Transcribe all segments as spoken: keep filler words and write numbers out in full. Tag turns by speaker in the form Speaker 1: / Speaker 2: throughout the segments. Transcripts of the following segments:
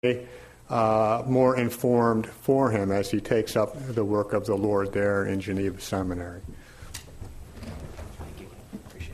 Speaker 1: uh, more informed for him as he takes up the work of the Lord there in Geneva Seminary.
Speaker 2: Thank you. Appreciate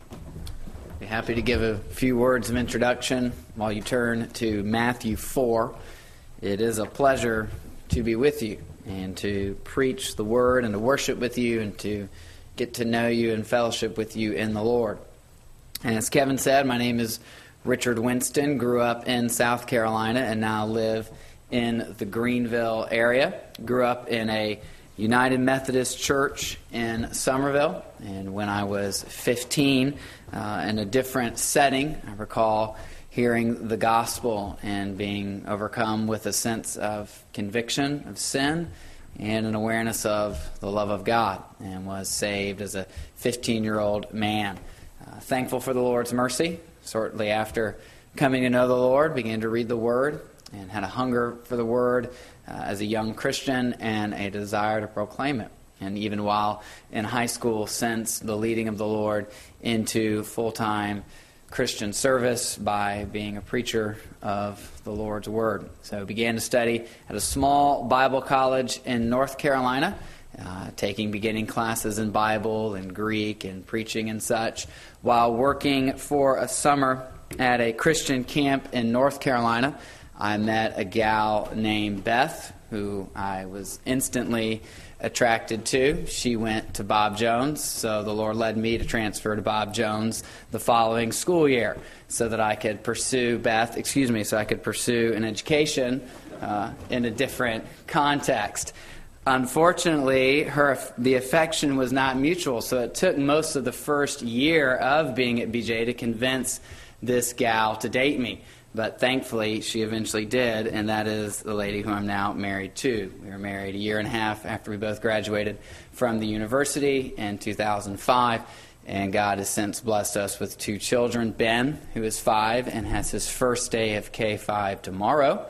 Speaker 2: it. Be happy to give a few words of introduction while you turn to Matthew four. It is a pleasure to be with you and to preach the Word and to worship with you and to get to know you and fellowship with you in the Lord. And as Kevin said, my name is Richard Winston, grew up in South Carolina and now live in the Greenville area. Grew up in a United Methodist Church in Somerville, and when I was fifteen, uh, in a different setting, I recall hearing the gospel and being overcome with a sense of conviction of sin and an awareness of the love of God, and was saved as a fifteen-year-old man. Uh, thankful for the Lord's mercy. Shortly after coming to know the Lord, began to read the Word and had a hunger for the Word uh, as a young Christian and a desire to proclaim it. And even while in high school, since the leading of the Lord into full-time Christian service by being a preacher of the Lord's Word. So I began to study at a small Bible college in North Carolina, uh, taking beginning classes in Bible and Greek and preaching and such, while working for a summer at a Christian camp in North Carolina. I met a gal named Beth, who I was instantly attracted to. She went to Bob Jones, so the Lord led me to transfer to Bob Jones the following school year so that I could pursue Beth, excuse me, so I could pursue an education uh, in a different context. Unfortunately, her the affection was not mutual, so it took most of the first year of being at B J to convince this gal to date me. But thankfully, she eventually did, and that is the lady who I'm now married to. We were married a year and a half after we both graduated from the university in two thousand five, and God has since blessed us with two children, Ben, who is five and has his first day of K five tomorrow,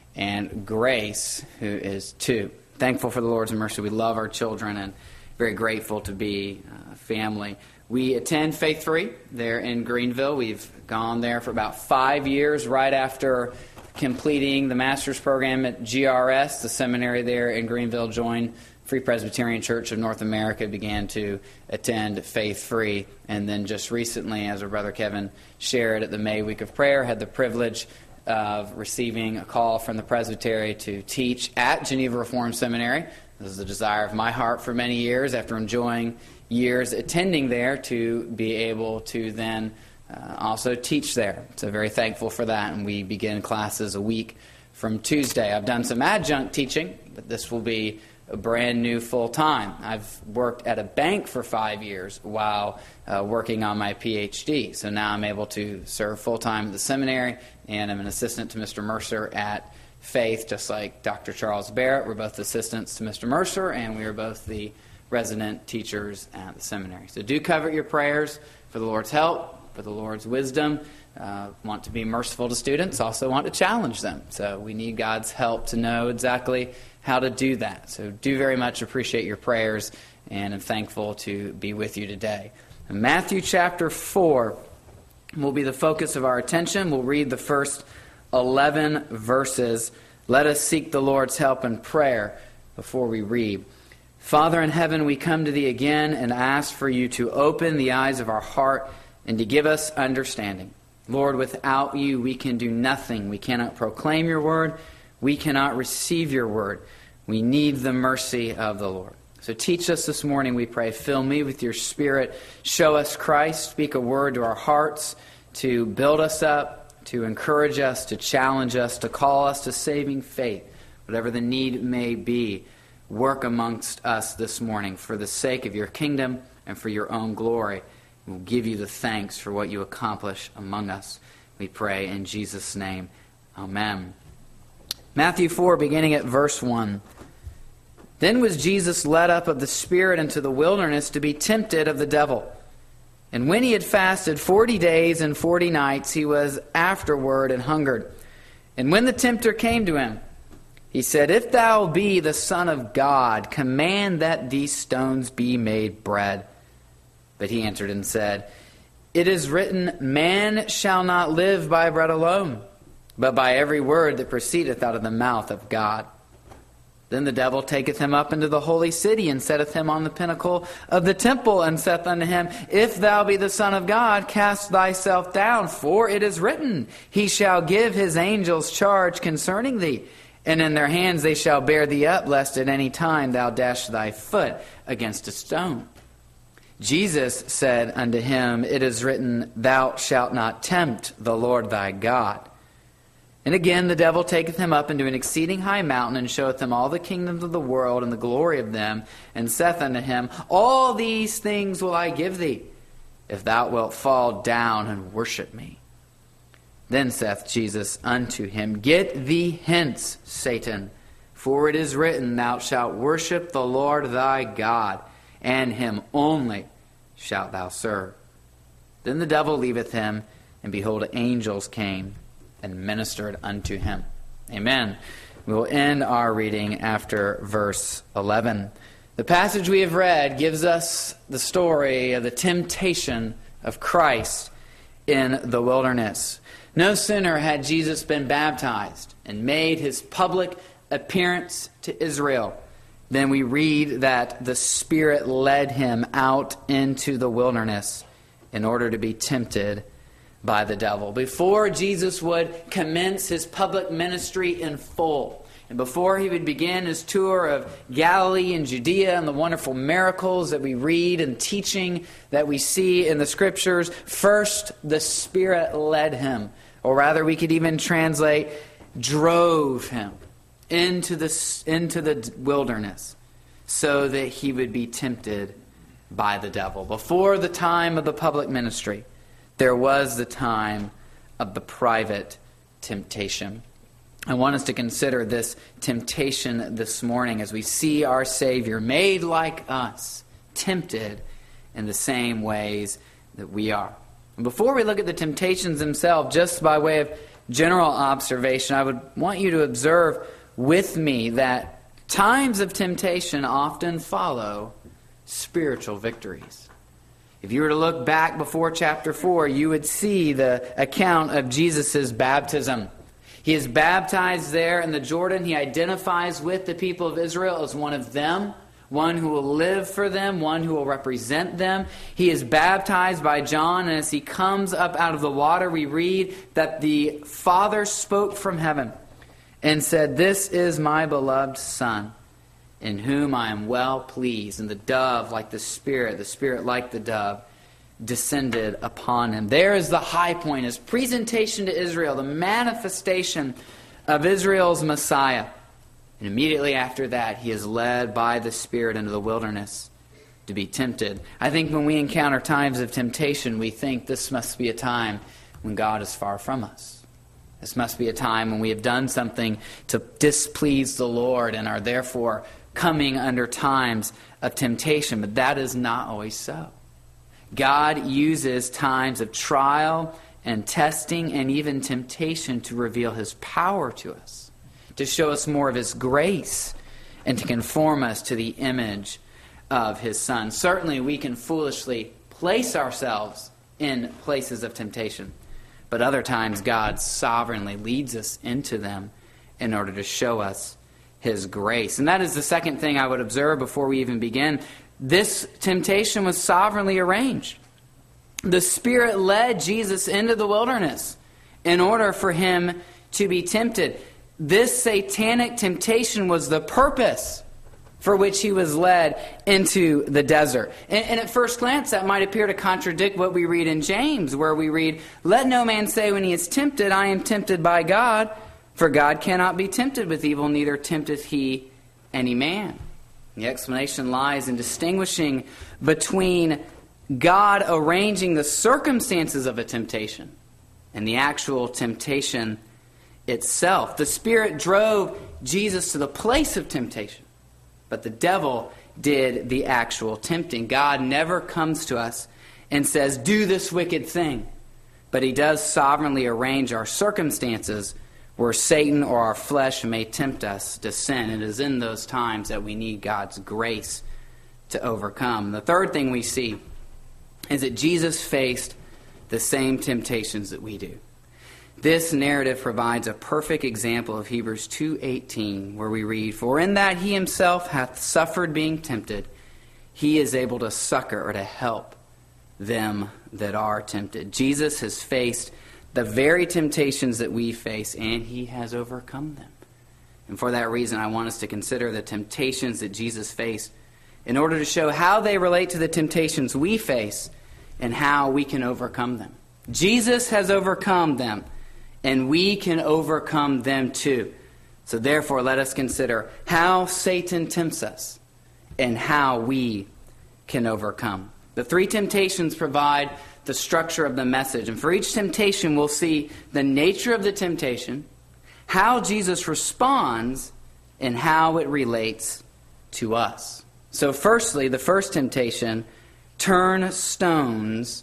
Speaker 2: and Grace, who is two. Thankful for the Lord's mercy. We love our children and very grateful to be a family. We attend Faith Free there in Greenville. We've gone there for about five years right after completing the master's program at G R S, the seminary there in Greenville, joined Free Presbyterian Church of North America, began to attend Faith Free, and then just recently, as our brother Kevin shared at the May Week of Prayer, had the privilege of receiving a call from the presbytery to teach at Geneva Reformed Seminary. This is a desire of my heart for many years, after enjoying years attending there, to be able to then uh, also teach there. So very thankful for that, and we begin classes a week from Tuesday. I've done some adjunct teaching, but this will be a brand new full-time. I've worked at a bank for five years while uh, working on my P H D. So now I'm able to serve full-time at the seminary, and I'm an assistant to Mister Mercer at Faith, just like Doctor Charles Barrett. We're both assistants to Mister Mercer, and we are both the resident teachers at the seminary. So do covet your prayers for the Lord's help, for the Lord's wisdom. Uh, want to be merciful to students, also want to challenge them. So we need God's help to know exactly how to do that. So do very much appreciate your prayers, and I'm thankful to be with you today. And Matthew chapter four will be the focus of our attention. We'll read the first eleven verses. Let us seek the Lord's help in prayer before we read. Father in heaven, we come to Thee again and ask for You to open the eyes of our heart and to give us understanding. Lord, without You, we can do nothing. We cannot proclaim Your word. We cannot receive Your word. We need the mercy of the Lord. So teach us this morning, we pray. Fill me with Your Spirit. Show us Christ. Speak a word to our hearts to build us up, to encourage us, to challenge us, to call us to saving faith, whatever the need may be. Work amongst us this morning for the sake of Your kingdom and for Your own glory. We'll give You the thanks for what You accomplish among us. We pray in Jesus' name. Amen. Matthew four, beginning at verse one. Then was Jesus led up of the Spirit into the wilderness to be tempted of the devil. And when He had fasted forty days and forty nights, He was afterward and hungered. And when the tempter came to Him, He said, If Thou be the Son of God, command that these stones be made bread. But He answered and said, It is written, Man shall not live by bread alone, but by every word that proceedeth out of the mouth of God. Then the devil taketh him up into the holy city, and setteth him on the pinnacle of the temple, and saith unto him, If thou be the Son of God, cast thyself down, for it is written, He shall give his angels charge concerning thee, and in their hands they shall bear thee up, lest at any time thou dash thy foot against a stone. Jesus said unto him, It is written, Thou shalt not tempt the Lord thy God. And again the devil taketh him up into an exceeding high mountain, and showeth him all the kingdoms of the world and the glory of them, and saith unto him, All these things will I give thee, if thou wilt fall down and worship me. Then saith Jesus unto him, Get thee hence, Satan, for it is written, Thou shalt worship the Lord thy God, and him only shalt thou serve. Then the devil leaveth him, and behold, angels came and ministered unto him. Amen. We will end our reading after verse eleven. The passage we have read gives us the story of the temptation of Christ in the wilderness. No sooner had Jesus been baptized and made his public appearance to Israel than we read that the Spirit led him out into the wilderness in order to be tempted by the devil. Before Jesus would commence his public ministry in full, and before he would begin his tour of Galilee and Judea and the wonderful miracles that we read and teaching that we see in the Scriptures, first the Spirit led him, or rather we could even translate, drove him into the, into the wilderness so that he would be tempted by the devil. Before the time of the public ministry, there was the time of the private temptation. I want us to consider this temptation this morning as we see our Savior made like us, tempted in the same ways that we are. And before we look at the temptations themselves, just by way of general observation, I would want you to observe with me that times of temptation often follow spiritual victories. If you were to look back before chapter four, you would see the account of Jesus' baptism. He is baptized there in the Jordan. He identifies with the people of Israel as one of them, one who will live for them, one who will represent them. He is baptized by John, and as he comes up out of the water, we read that the Father spoke from heaven and said, This is my beloved Son, in whom I am well pleased. And the dove, like the Spirit, the Spirit like the dove, descended upon him. There is the high point, his presentation to Israel, the manifestation of Israel's Messiah. And immediately after that, he is led by the Spirit into the wilderness to be tempted. I think when we encounter times of temptation, we think this must be a time when God is far from us. This must be a time when we have done something to displease the Lord and are therefore coming under times of temptation. But that is not always so. God uses times of trial and testing and even temptation to reveal his power to us, to show us more of his grace, and to conform us to the image of his Son. Certainly we can foolishly place ourselves in places of temptation, but other times God sovereignly leads us into them in order to show us his grace. And that is the second thing I would observe before we even begin. This temptation was sovereignly arranged. The Spirit led Jesus into the wilderness in order for him to be tempted. This satanic temptation was the purpose for which he was led into the desert. And, and at first glance, that might appear to contradict what we read in James, where we read, Let no man say when he is tempted, I am tempted by God. For God cannot be tempted with evil, neither tempteth he any man. The explanation lies in distinguishing between God arranging the circumstances of a temptation and the actual temptation itself. The Spirit drove Jesus to the place of temptation, but the devil did the actual tempting. God never comes to us and says, do this wicked thing, but he does sovereignly arrange our circumstances where Satan or our flesh may tempt us to sin. It is in those times that we need God's grace to overcome. The third thing we see is that Jesus faced the same temptations that we do.
Speaker 3: This narrative provides a perfect example of Hebrews two eighteen, where we read, "For in that he himself hath suffered being tempted, he is able to succor or to help them that are tempted." Jesus has faced the very temptations that we face, and he has overcome them. And for that reason, I want us to consider the temptations that Jesus faced in order to show how they relate to the temptations we face and how we can overcome them. Jesus has overcome them, and we can overcome them too. So therefore, let us consider how Satan tempts us and how we can overcome. The three temptations provide the structure of the message. And for each temptation, we'll see the nature of the temptation, how Jesus responds, and how it relates to us. So firstly, the first temptation, turn stones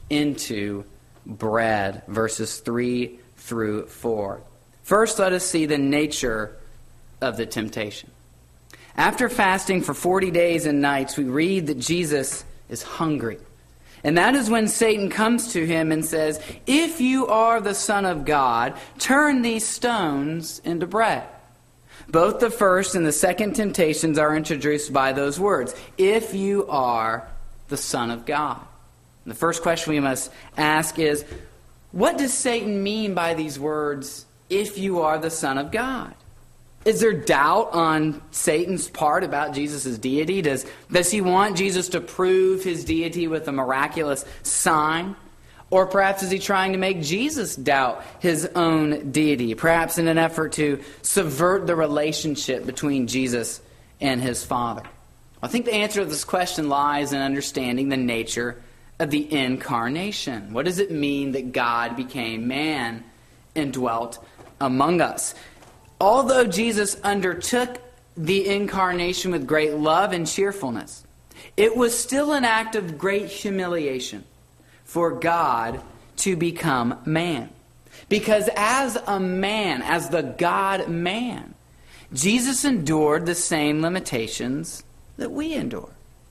Speaker 3: into bread, verses three through four. First, let us see the nature of the temptation. After fasting for forty days and nights, we read that Jesus is hungry. And that is when Satan comes to him and says, "If you are the Son of God, turn these stones into bread." Both the first and the second temptations are introduced by those words, "If you are the Son of God." And the first question we must ask is, what does Satan mean by these words, "if you are the Son of God"? Is there doubt on Satan's part about Jesus' deity? Does, does he want Jesus to prove his deity with a miraculous sign? Or perhaps is he trying to make Jesus doubt his own deity, perhaps in an effort to subvert the relationship between Jesus and his Father? I think the answer to this question lies in understanding the nature of the incarnation. What does it mean that God became man and dwelt among us? Although Jesus undertook the incarnation with great love and cheerfulness, it was still an act of great humiliation for God to become man. Because as a man, as the God-man, Jesus endured the same limitations that we endure.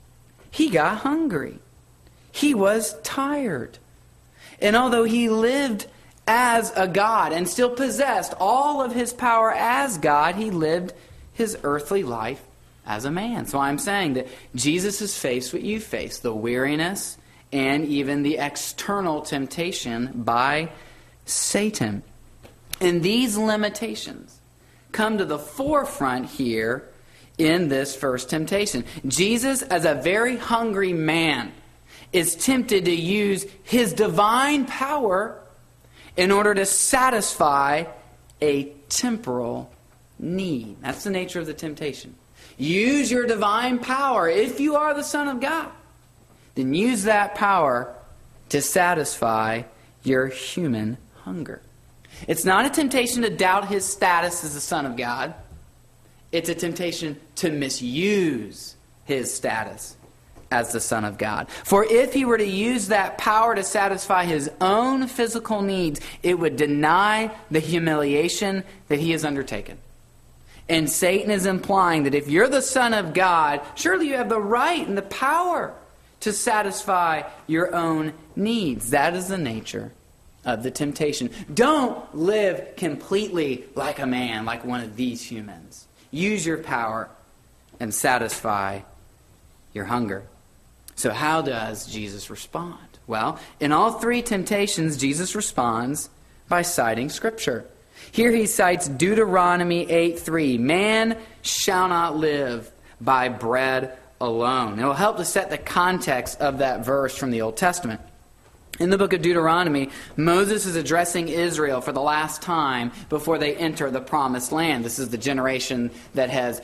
Speaker 3: He got hungry. He was tired. And although he lived as a God and still possessed all of his power as God, he lived his earthly life as a man. So I'm saying that Jesus has faced what you face, the weariness and even the external temptation by Satan. And these limitations come to the forefront here in this first temptation. Jesus, as a very hungry man, is tempted to use his divine power in order to satisfy a temporal need. That's the nature of the temptation. Use your divine power. If you are the Son of God, then use that power to satisfy your human hunger. It's not a temptation to doubt his status as the Son of God. It's a temptation to misuse his status as the Son of God. For if he were to use that power to satisfy his own physical needs, it would deny the humiliation that he has undertaken. And Satan is implying that if you're the Son of God, surely you have the right and the power to satisfy your own needs. That is the nature of the temptation. Don't live completely like a man, like one of these humans. Use your power and satisfy your hunger. So how does Jesus respond? Well, in all three temptations, Jesus responds by citing Scripture. Here he cites Deuteronomy eight three. Man shall not live by bread alone. It will help to set the context of that verse from the Old Testament. In the book of Deuteronomy, Moses is addressing Israel for the last time before they enter the promised land. This is the generation that has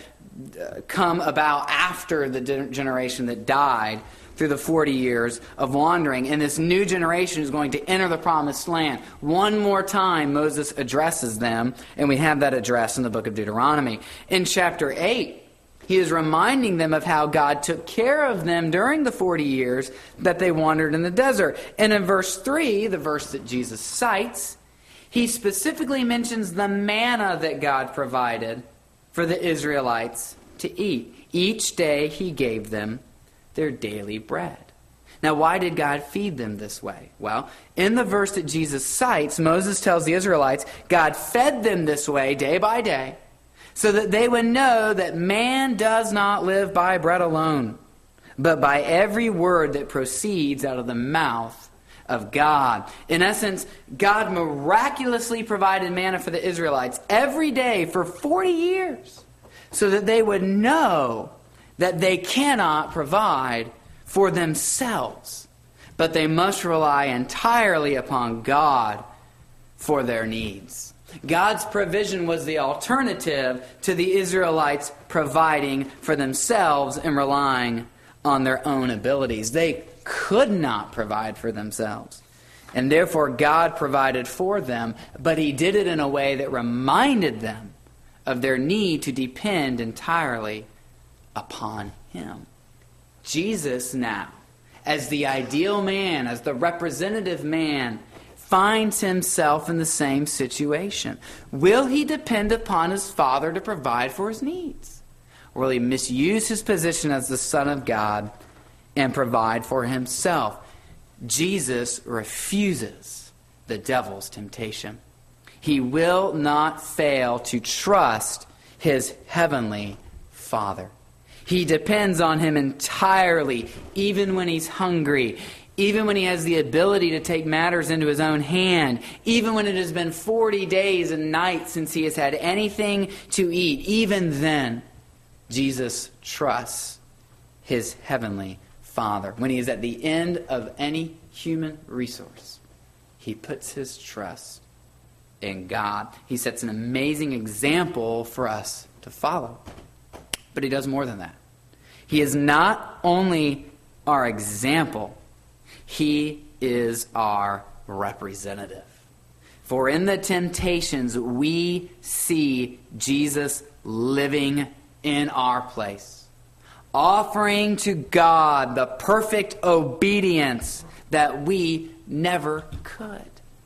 Speaker 3: come about after the generation that died through the forty years of wandering. And this new generation is going to enter the promised land. One more time, Moses addresses them, and we have that address in the book of Deuteronomy. In chapter eight, he is reminding them of how God took care of them during the forty years that they wandered in the desert. And in verse three, the verse that Jesus cites, he specifically mentions the manna that God provided for the Israelites to eat. Each day he gave them their daily bread. Now, why did God feed them this way? Well, in the verse that Jesus cites, Moses tells the Israelites, God fed them this way day by day, so that they would know that man does not live by bread alone, but by every word that proceeds out of the mouth of God. In essence, God miraculously provided manna for the Israelites every day for forty years, so that they would know that they cannot provide for themselves, but they must rely entirely upon God for their needs. God's provision was the alternative to the Israelites providing for themselves and relying on their own abilities. They could not provide for themselves, and therefore God provided for them, but He did it in a way that reminded them of their need to depend entirely upon Him. Jesus now, as the ideal man, as the representative man, finds himself in the same situation. Will he depend upon his Father to provide for his needs? Or will he misuse his position as the Son of God and provide for himself? Jesus refuses the devil's temptation. He will not fail to trust his heavenly Father. He depends on Him entirely, even when he's hungry, even when he has the ability to take matters into his own hand, even when it has been forty days and nights since he has had anything to eat. Even then, Jesus trusts his heavenly Father. When he is at the end of any human resource, he puts his trust in God. He sets an amazing example for us to follow. But he does more than that. He is not only our example, he is our representative. For in the temptations, we see Jesus living in our place, offering to God the perfect obedience that we never could.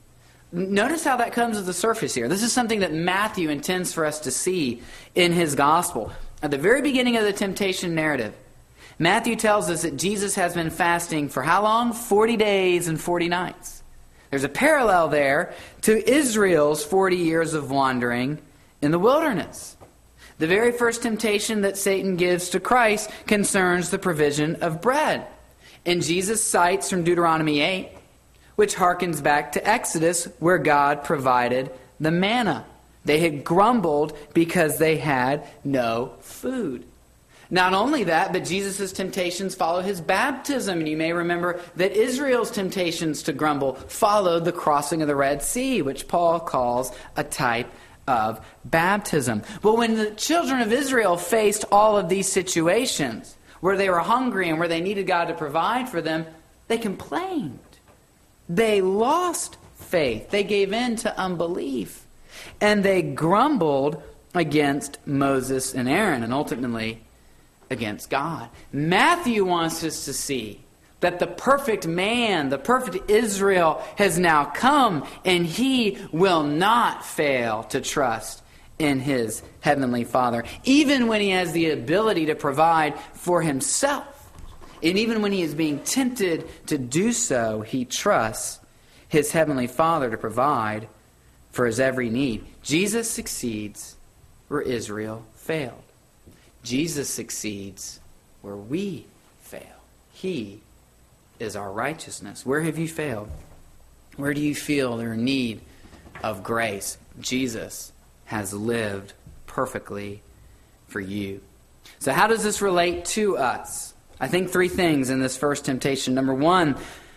Speaker 3: Notice how that comes to the surface here. This is something that Matthew intends for us to see in his gospel. At the very beginning of the temptation narrative, Matthew tells us that Jesus has been fasting for how long? forty days and forty nights. There's a parallel there to Israel's forty years of wandering in the wilderness. The very first temptation that Satan gives to Christ concerns the provision of bread. And Jesus cites from Deuteronomy eight, which harkens back to Exodus, where God provided the manna. They had grumbled because they had no food. Not only that, but Jesus' temptations follow his baptism. And you may remember that Israel's temptations to grumble followed the crossing of the Red Sea, which Paul calls a type of baptism. But when the children of Israel faced all of these situations, where they were hungry and where they needed God to provide for them, they complained. They lost faith. They gave in to unbelief. And they grumbled against Moses and Aaron, and ultimately against God. Matthew wants us to see that the perfect man, the perfect Israel, has now come, and he will not fail to trust in his heavenly Father, even when he has the ability to provide for himself. And even when he is being tempted to do so, he trusts his heavenly Father to provide for his every need. Jesus succeeds where Israel failed. Jesus succeeds where we fail. He is our righteousness. Where have you failed? Where do you feel their need of grace? Jesus has lived perfectly for you. So how does this relate to us? I think three things in this first temptation. Number one,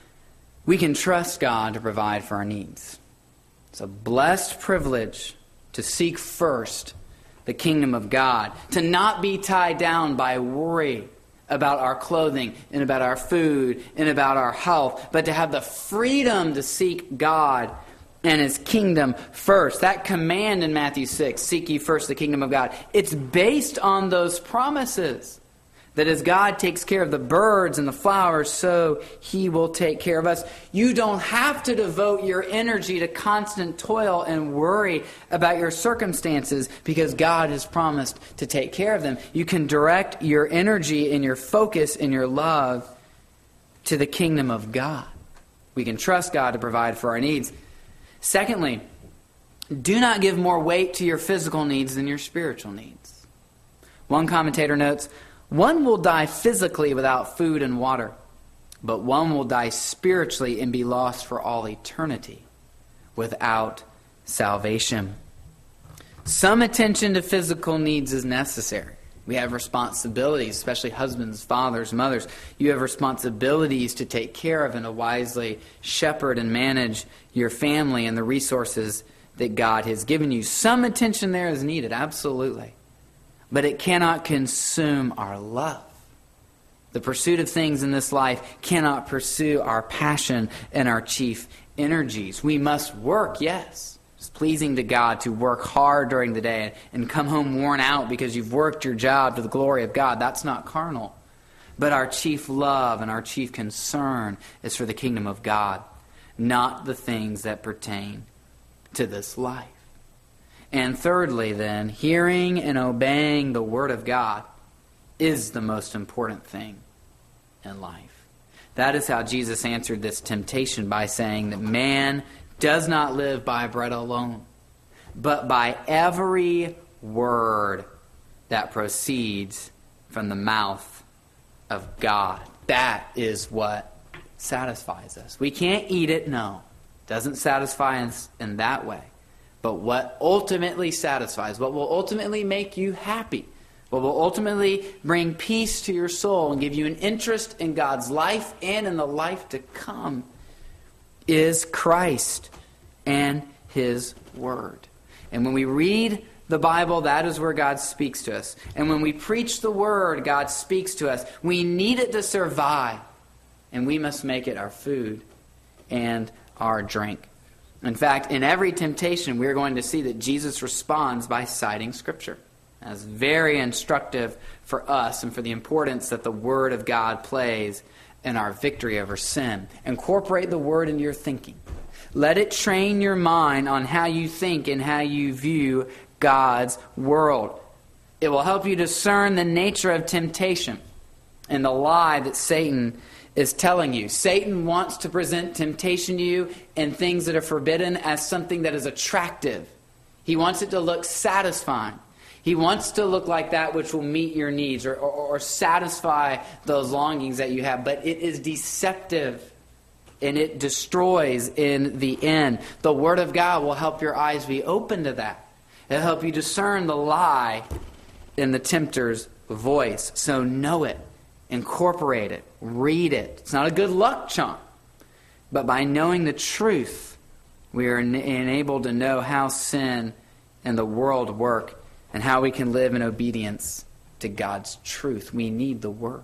Speaker 3: we can trust God to provide for our needs. It's a blessed privilege to seek first the kingdom of God, to not be tied down by worry about our clothing and about our food and about our health, but to have the freedom to seek God and his kingdom first. That command in Matthew six, seek ye first the kingdom of God, it's based on those promises. That as God takes care of the birds and the flowers, so he will take care of us. You don't have to devote your energy to constant toil and worry about your circumstances because God has promised to take care of them. You can direct your energy and your focus and your love to the kingdom of God. We can trust God to provide for our needs. Secondly, do not give more weight to your physical needs than your spiritual needs. One commentator notes, one will die physically without food and water, but one will die spiritually and be lost for all eternity without salvation. Some attention to physical needs is necessary. We have responsibilities, especially husbands, fathers, mothers. You have responsibilities to take care of and to wisely shepherd and manage your family and the resources that God has given you. Some attention there is needed, absolutely. But it cannot consume our love. The pursuit of things in this life cannot pursue our passion and our chief energies. We must work, yes. It's pleasing to God to work hard during the day and come home worn out because you've worked your job to the glory of God. That's not carnal. But our chief love and our chief concern is for the kingdom of God, not the things that pertain to this life. And thirdly, then, hearing and obeying the Word of God is the most important thing in life. That is how Jesus answered this temptation by saying that man does not live by bread alone, but by every word that proceeds from the mouth of God. That is what satisfies us. We can't eat it, no. It doesn't satisfy us in that way. But what ultimately satisfies, what will ultimately make you happy, what will ultimately bring peace to your soul and give you an interest in God's life and in the life to come, is Christ and His Word. And when we read the Bible, that is where God speaks to us. And when we preach the Word, God speaks to us. We need it to survive, and we must make it our food and our drink. In fact, in every temptation, we're going to see that Jesus responds by citing Scripture. That's very instructive for us and for the importance that the Word of God plays in our victory over sin. Incorporate the Word into your thinking. Let it train your mind on how you think and how you view God's world. It will help you discern the nature of temptation and the lie that Satan is telling you. Satan wants to present temptation to you and things that are forbidden as something that is attractive. He wants it to look satisfying. He wants to look like that which will meet your needs or, or, or satisfy those longings that you have. But it is deceptive and it destroys in the end. The Word of God will help your eyes be open to that. It'll help you discern the lie in the tempter's voice. So know it, incorporate it, read it. It's not a good luck charm. But by knowing the truth, we are enabled to know how sin and the world work and how we can live in obedience to God's truth. We need the Word.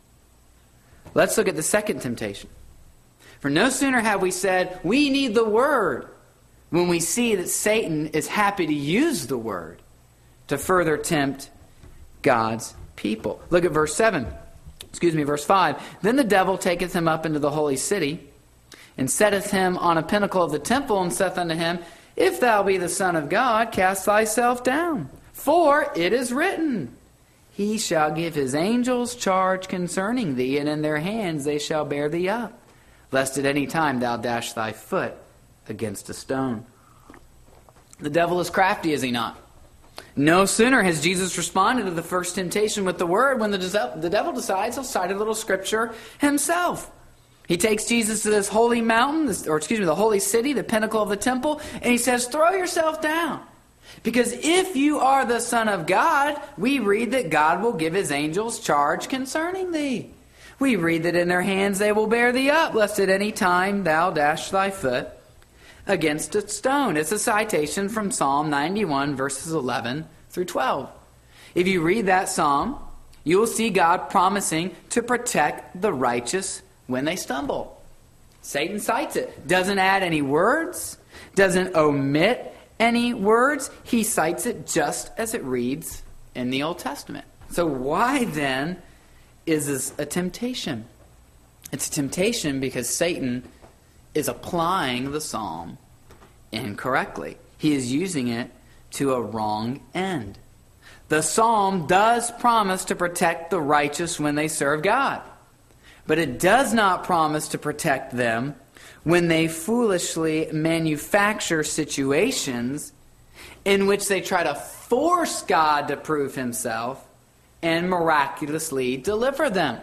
Speaker 3: Let's look at the second temptation. For no sooner have we said, we need the Word, when we see that Satan is happy to use the Word to further tempt God's people. Look at verse seven. Excuse me, verse five. Then the devil taketh him up into the holy city, and setteth him on a pinnacle of the temple, and saith unto him, If thou be the Son of God, cast thyself down. For it is written, He shall give His angels charge concerning thee, and in their hands they shall bear thee up, lest at any time thou dash thy foot against a stone. The devil is crafty, is he not? No sooner has Jesus responded to the first temptation with the Word when the, the devil decides he'll cite a little Scripture himself. He takes Jesus to this holy mountain, this, or excuse me, the holy city, the pinnacle of the temple, and he says, throw yourself down. Because if you are the Son of God, we read that God will give His angels charge concerning thee. We read that in their hands they will bear thee up, lest at any time thou dash thy foot against a stone. It's a citation from Psalm ninety-one, verses eleven through twelve. If you read that psalm, you will see God promising to protect the righteous when they stumble. Satan cites it. Doesn't add any words. Doesn't omit any words. He cites it just as it reads in the Old Testament. So why then is this a temptation? It's a temptation because Satan is applying the psalm incorrectly. He is using it to a wrong end. The psalm does promise to protect the righteous when they serve God. But it does not promise to protect them when they foolishly manufacture situations in which they try to force God to prove himself and miraculously deliver them.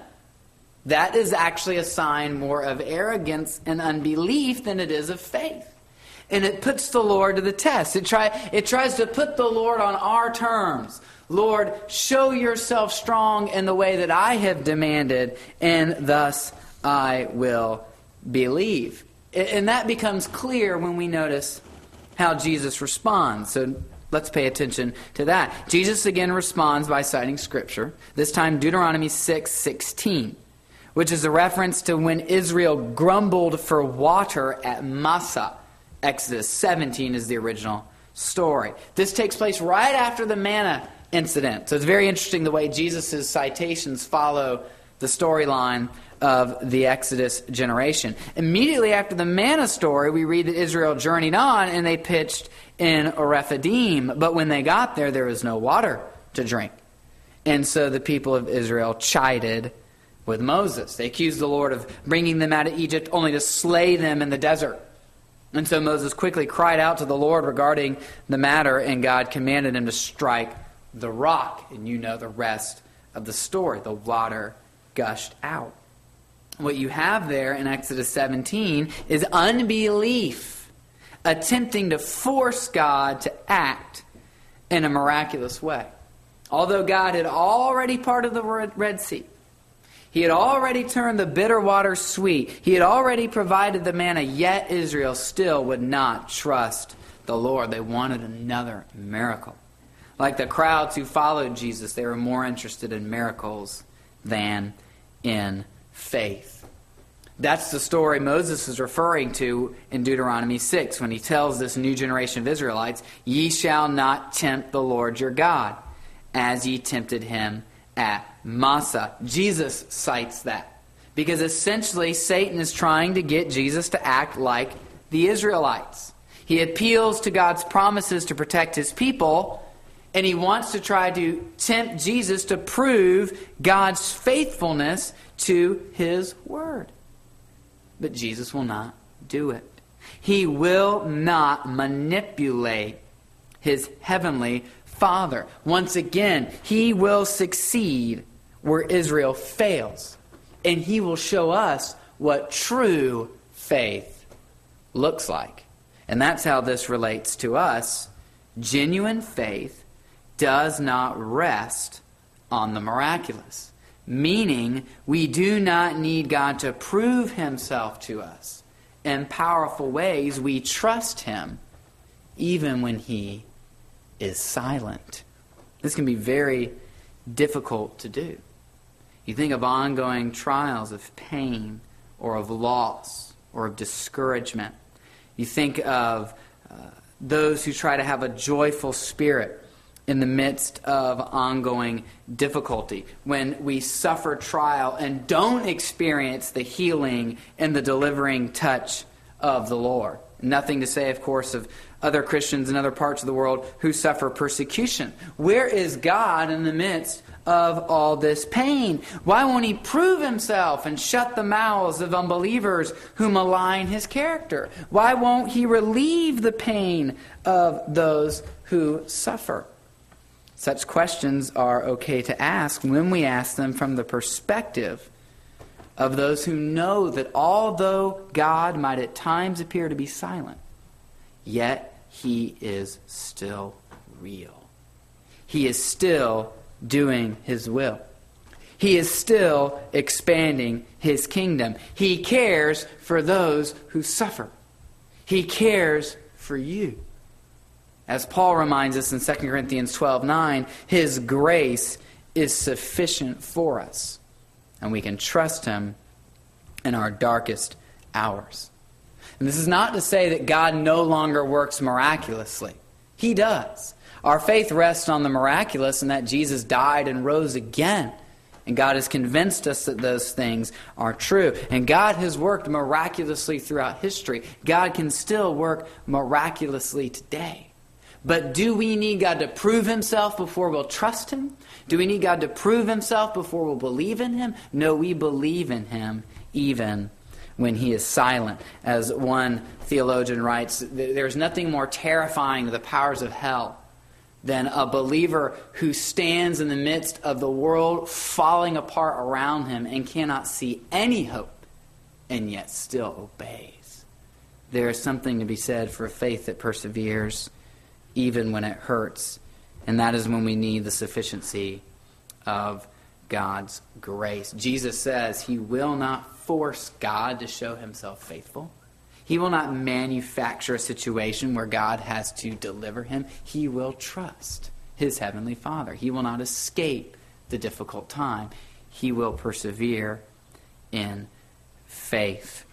Speaker 3: That is actually a sign more of arrogance and unbelief than it is of faith. And it puts the Lord to the test. It, try, it tries to put the Lord on our terms. Lord, show yourself strong in the way that I have demanded, and thus I will believe. And that becomes clear when we notice how Jesus responds. So let's pay attention to that. Jesus again responds by citing Scripture, this time Deuteronomy six sixteen, which is a reference to when Israel grumbled for water at Massah. Exodus seventeen is the original story. This takes place right after the manna incident. So it's very interesting the way Jesus' citations follow the storyline of the Exodus generation. Immediately after the manna story, we read that Israel journeyed on and they pitched in Rephidim. But when they got there, there was no water to drink. And so the people of Israel chided with Moses. They accused the Lord of bringing them out of Egypt only to slay them in the desert. And so Moses quickly cried out to the Lord regarding the matter, and God commanded him to strike the rock. And you know the rest of the story. The water gushed out. What you have there in Exodus seventeen is unbelief attempting to force God to act in a miraculous way. Although God had already parted the Red Sea, He had already turned the bitter water sweet, He had already provided the manna, yet Israel still would not trust the Lord. They wanted another miracle. Like the crowds who followed Jesus, they were more interested in miracles than in faith. That's the story Moses is referring to in Deuteronomy six when he tells this new generation of Israelites, "Ye shall not tempt the Lord your God, as ye tempted him at Massah." Jesus cites that because essentially Satan is trying to get Jesus to act like the Israelites. He appeals to God's promises to protect his people, and he wants to try to tempt Jesus to prove God's faithfulness to his word. But Jesus will not do it. He will not manipulate his heavenly Father. Once again, he will succeed where Israel fails. And he will show us what true faith looks like. And that's how this relates to us. Genuine faith does not rest on the miraculous. Meaning, we do not need God to prove himself to us. In powerful ways, we trust him even when he is silent. This can be very difficult to do. You think of ongoing trials of pain or of loss or of discouragement. You think of uh, those who try to have a joyful spirit in the midst of ongoing difficulty. When we suffer trial and don't experience the healing and the delivering touch of the Lord. Nothing to say, of course, of other Christians in other parts of the world who suffer persecution. Where is God in the midst of all this pain? Why won't he prove himself and shut the mouths of unbelievers who malign his character? Why won't he relieve the pain of those who suffer? Such questions are okay to ask when we ask them from the perspective of those who know that although God might at times appear to be silent, yet he is still real. He is still doing his will. He is still expanding his kingdom. He cares for those who suffer. He cares for you. As Paul reminds us in Second Corinthians twelve nine, his grace is sufficient for us, and we can trust him in our darkest hours. And this is not to say that God no longer works miraculously. He does. Our faith rests on the miraculous and that Jesus died and rose again. And God has convinced us that those things are true. And God has worked miraculously throughout history. God can still work miraculously today.
Speaker 2: But do we need God to prove himself before we'll trust him? Do we need God to prove himself before we'll believe in him? No, we believe in him even when he is silent. As one theologian writes, there's nothing more terrifying to the powers of hell than a believer who stands in the midst of the world falling apart around him and cannot see any hope and yet still obeys. There is something to be said for a faith that perseveres even when it hurts, and that is when we need the sufficiency of God's grace. Jesus says he will not force God to show himself faithful. He will not manufacture a situation where God has to deliver him. He will trust his heavenly Father. He will not escape the difficult time. He will persevere in faith.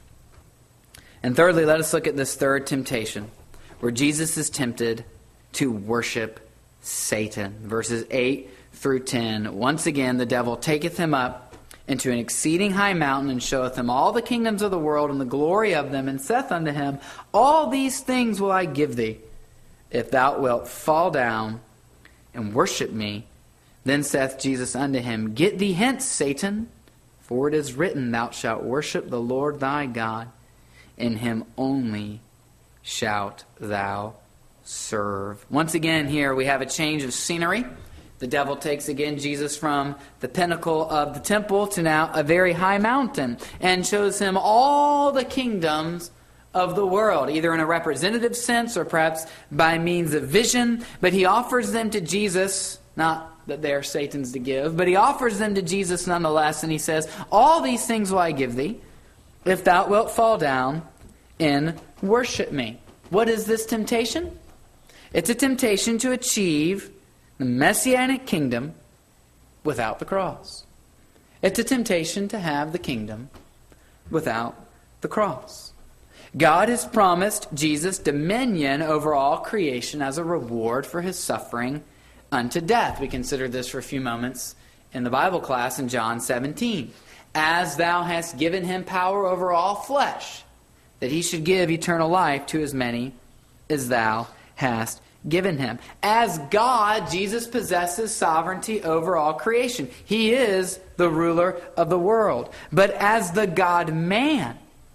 Speaker 2: And thirdly, let us look at this third temptation, where Jesus is tempted to worship Satan. Verses eight through ten. Once again, the devil taketh him up into an exceeding high mountain, and showeth him all the kingdoms of the world and the glory of them, and saith unto him, All these things will I give thee, if thou wilt fall down and worship me. Then saith Jesus unto him, Get thee hence, Satan, for it is written, Thou shalt worship the Lord thy God, and him only shalt thou serve. Once again here we have a change of scenery. The devil takes again Jesus from the pinnacle of the temple to now a very high mountain, and shows him all the kingdoms of the world, either in a representative sense or perhaps by means of vision. But he offers them to Jesus, not that they are Satan's to give, but he offers them to Jesus nonetheless, and he says, All these things will I give thee, if thou wilt fall down and worship me. What is this temptation? It's a temptation to achieve the Messianic kingdom without the cross. It's a temptation to have the kingdom without the cross. God has promised Jesus dominion over all creation as a reward for his suffering unto death. We considered this for a few moments in the Bible class in John seventeen. As thou hast given him power over all flesh, that he should give eternal life to as many as thou hast given him. As God, Jesus possesses sovereignty over all creation. He is the ruler of the world. But as the God-man,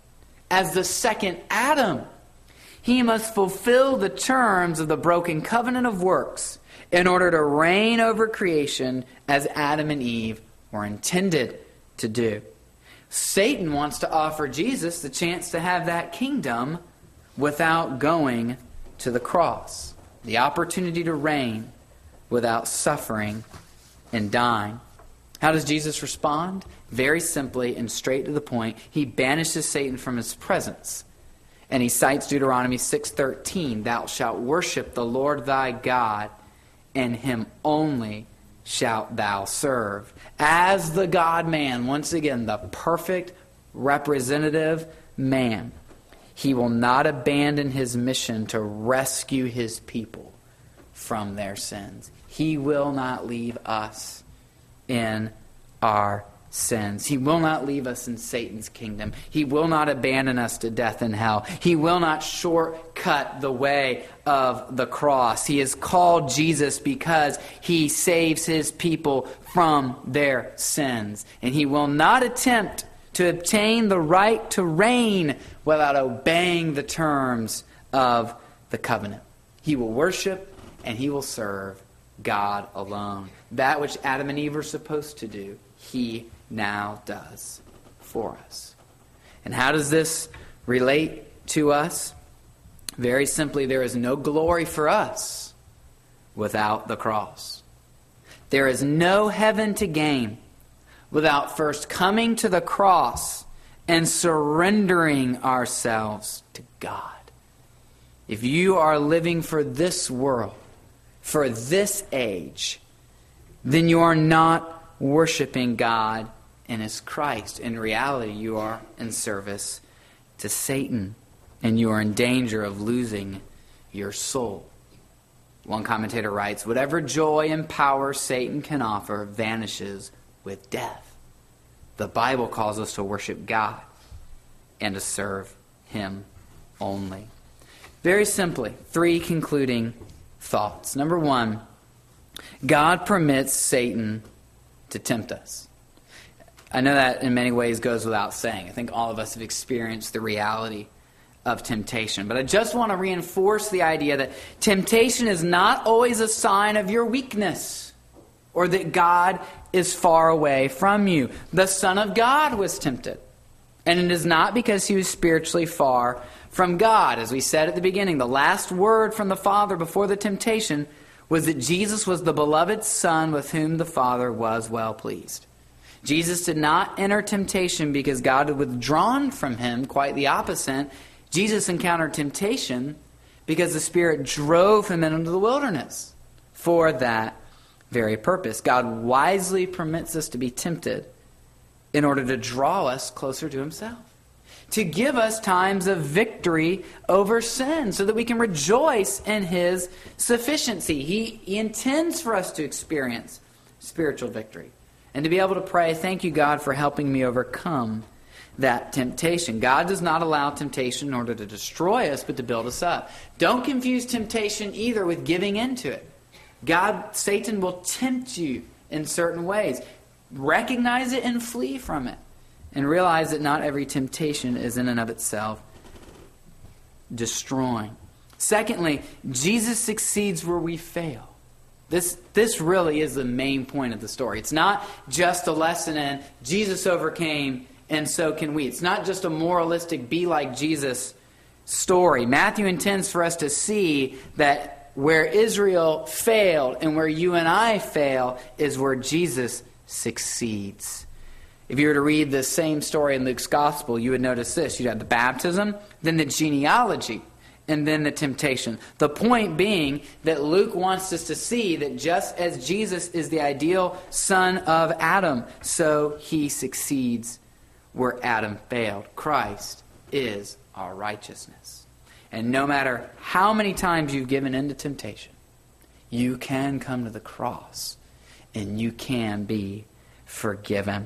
Speaker 2: as the second Adam, he must fulfill the terms of the broken covenant of works in order to reign over creation as Adam and Eve were intended to do. Satan wants to offer Jesus the chance to have that kingdom without going to the cross. The opportunity to reign without suffering and dying. How does Jesus respond? Very simply and straight to the point. He banishes Satan from his presence. And he cites Deuteronomy six thirteen. Thou shalt worship the Lord thy God, and him only shalt thou serve. As the God-man, once again, the perfect representative man, he will not abandon his mission to rescue his people from their sins. He will not leave us in our sins. He will not leave us in Satan's kingdom. He will not abandon us to death and hell. He will not shortcut the way of the cross. He is called Jesus because he saves his people from their sins. And he will not attempt to obtain the right to reign without obeying the terms of the covenant. He will worship and he will serve God alone. That which Adam and Eve were supposed to do, he now does for us. And how does this relate to us? Very simply, there is no glory for us without the cross. There is no heaven to gain without first coming to the cross and surrendering ourselves to God. If you are living for this world, for this age, then you are not worshiping God and His Christ. In reality, you are in service to Satan, and you are in danger of losing your soul. One commentator writes, whatever joy and power Satan can offer vanishes with death. The Bible calls us to worship God and to serve Him only. Very simply, three concluding
Speaker 3: thoughts. Number one, God permits Satan to tempt us. I know that in many ways goes without saying. I think all of us have experienced the reality of temptation. But I just want to reinforce the idea that temptation is not always a sign of your weakness or that God is far away from you. The Son of God was tempted. And it is not because he was spiritually far from God. As we said at the beginning, the last word from the Father before the temptation was that Jesus was the beloved Son with whom the Father was well pleased. Jesus did not enter temptation because God had withdrawn from him. Quite the opposite. Jesus encountered temptation because the Spirit drove him into the wilderness for that very purpose. God wisely permits us to be tempted in order to draw us closer to himself, to give us times of victory over sin so that we can rejoice in his sufficiency. He, he intends for us to experience spiritual victory and to be able to pray, thank you, God, for helping me overcome that temptation. God does not allow temptation in order to destroy us, but to build us up. Don't confuse temptation either with giving into it. God, Satan will tempt you in certain ways. Recognize it and flee from it. And realize that not every temptation is in and of itself destroying. Secondly, Jesus succeeds where we fail. This, this really is the main point of the story. It's not just a lesson in Jesus overcame and so can we. It's not just a moralistic be like Jesus story. Matthew intends for us to see that where Israel failed and where you and I fail is where Jesus succeeds. If you were to read the same story in Luke's gospel, you would notice this. You'd have the baptism, then the genealogy, and then the temptation. The point being that Luke wants us to see that just as Jesus is the ideal son of Adam, so he succeeds where Adam failed. Christ is our righteousness. And no matter how many times you've given in to temptation, you can come to the cross and you can be forgiven.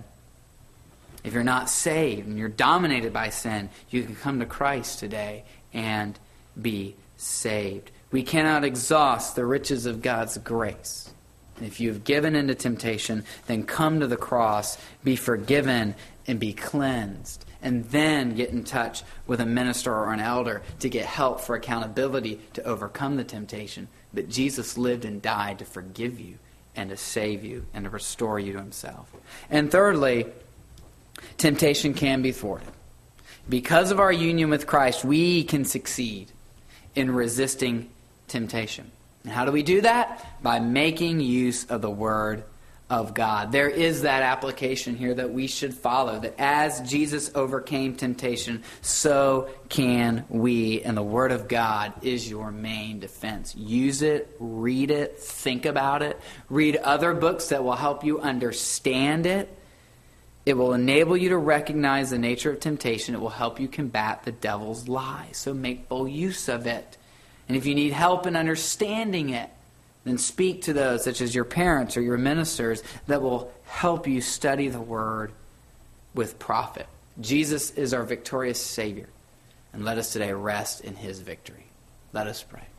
Speaker 3: If you're not saved and you're dominated by sin, you can come to Christ today and be saved. We cannot exhaust the riches of God's grace. If you've given into temptation, then come to the cross, be forgiven, and be cleansed. And then get in touch with a minister or an elder to get help for accountability to overcome the temptation. But Jesus lived and died to forgive you and to save you and to restore you to himself. And thirdly, temptation can be thwarted. Because of our union with Christ, we can succeed in resisting temptation. And how do we do that? By making use of the Word of God. There is that application here that we should follow, that as Jesus overcame temptation, so can we. And the Word of God is your main defense. Use it, read it, think about it. Read other books that will help you understand it. It will enable you to recognize the nature of temptation. It will help you combat the devil's lies. So make full use of it. And if you need help in understanding it, then speak to those, such as your parents or your ministers, that will help you study the Word with profit. Jesus is our victorious Savior. And let us today rest in his victory. Let us pray.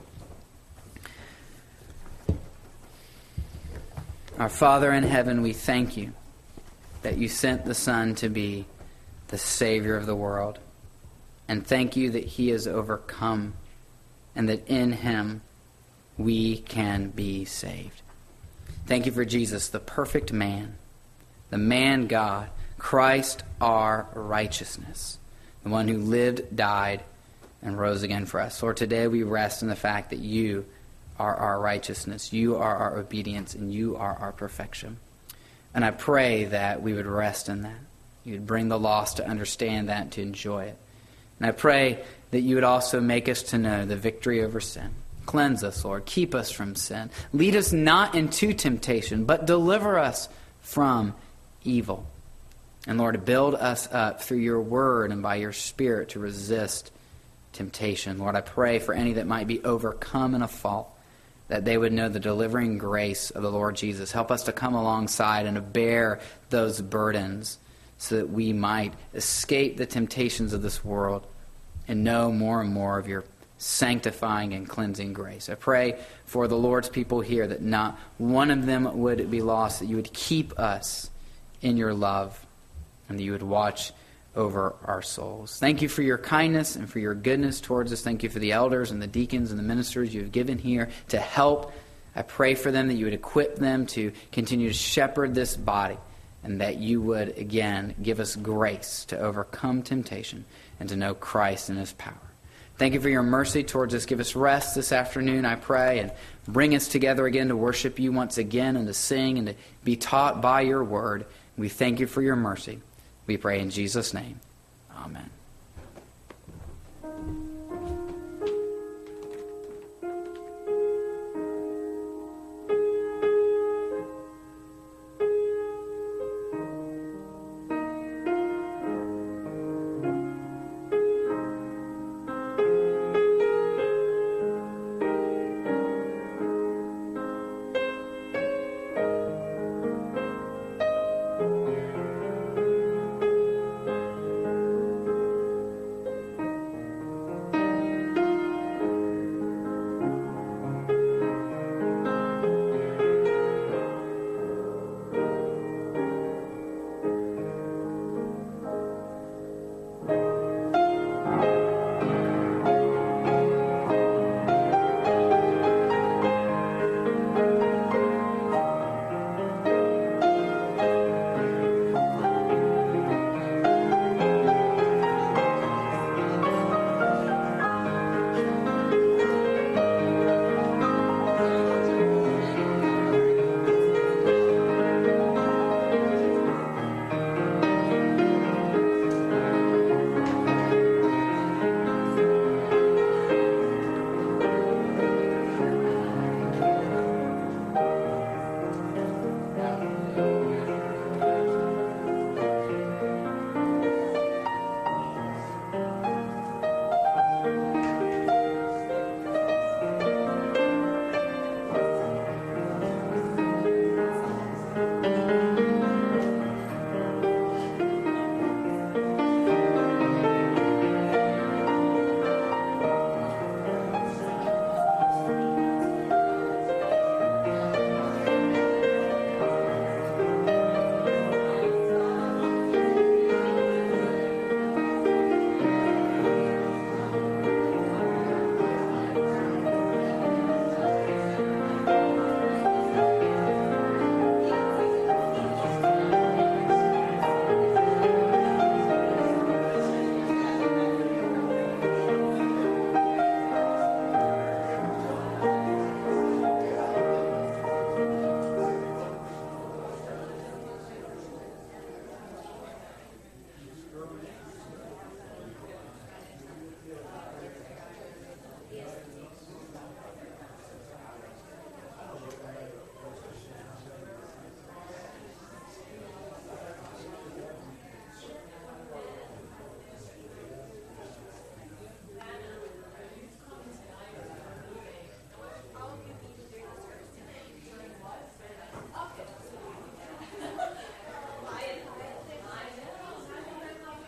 Speaker 3: Our Father in heaven, we thank you that you sent the Son to be the Savior of the world. And thank you that he has overcome and that in him we can be saved. Thank you for Jesus, the perfect man, the man God, Christ our righteousness, the one who lived, died, and rose again for us. Lord, today we rest in the fact that you are our righteousness, you are our obedience, and you are our perfection. And I pray that we would rest in that. You would bring the lost to understand that and to enjoy it. And I pray that you would also make us to know the victory over sin. Cleanse us, Lord. Keep us from sin. Lead us not into temptation, but deliver us from evil. And Lord, build us up through your word and by your Spirit to resist temptation. Lord, I pray for any that might be overcome in a fault, that they would know the delivering grace of the Lord Jesus. Help us to come alongside and to bear those burdens so that we might escape the temptations of this world and know more and more of your sanctifying and cleansing grace. I pray for the Lord's people here that not one of them would be lost, that you would keep us in your love, and that you would watch over our souls. Thank you for your kindness and for your goodness towards us. Thank you for the elders and the deacons and the ministers you have given here to help. I pray for them that you would equip them to continue to shepherd this body, and that you would, again, give us grace to overcome temptation and to know Christ and his power. Thank you for your mercy towards us. Give us rest this afternoon, I pray, and bring us together again to worship you once again and to sing and to be taught by your word. We thank you for your mercy. We pray in Jesus' name. Amen.